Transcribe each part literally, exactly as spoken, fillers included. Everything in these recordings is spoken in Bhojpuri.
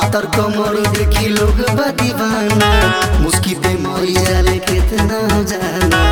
पातर कमर देखी लोग बा दीवाना, मुस्की पे मरी जाले कितना जाना।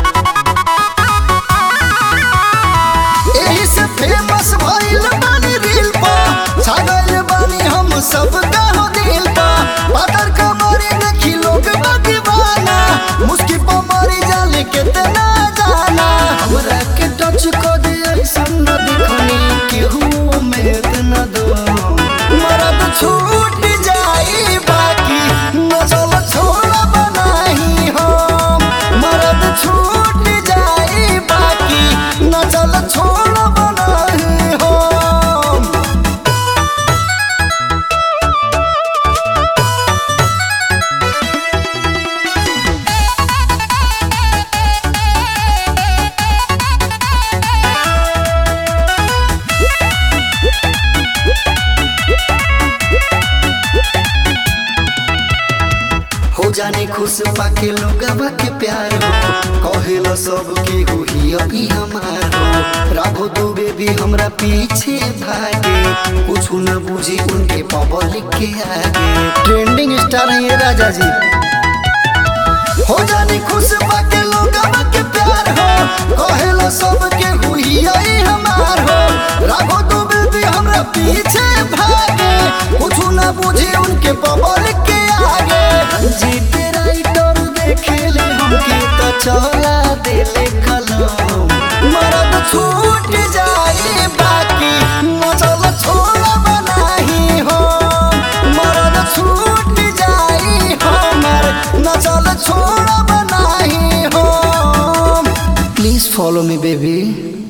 एही से फेमस भइल बानी रील पा, छागल बानी हम सब गाँव दिल पा। पातर कमर देखी लोग बा दीवाना, मुस्की पे मरी जाले कितना जाना। हमरा के टच को दे ऐसन न दिखनी, केहू में इतना दो मरद छूट जाई बाकी न चल छोड़ा बनाही हम। मरद छूट जाई बाकी न चल छोड़ा बनाही हम। हो जाने खुश पाके लोगवा के प्यार हो, कहेला सब के हुई अभी हमार हो। राघो दुबे भी हमरा पीछे भागे, कुछ न बुझी उनके पब्लिक के आगे। ट्रेंडिंग स्टार है ये राजा जी। हो जाने खुश पाके लोगवा के प्यार हो, कहेला सब के हुई अभी हमार हो। राघो दुबे भी हमरा पीछे भागे, कुछ न बुझी उनके पब्लिक के आगे। जीत राइटर देखेले हमके तो चला देले कलम। मरद छूट जाए बाकी न चल छोड़ा बनाही हम। मरद छूट जाए हमर न चल छोड़ा बनाही हम। Please follow me baby.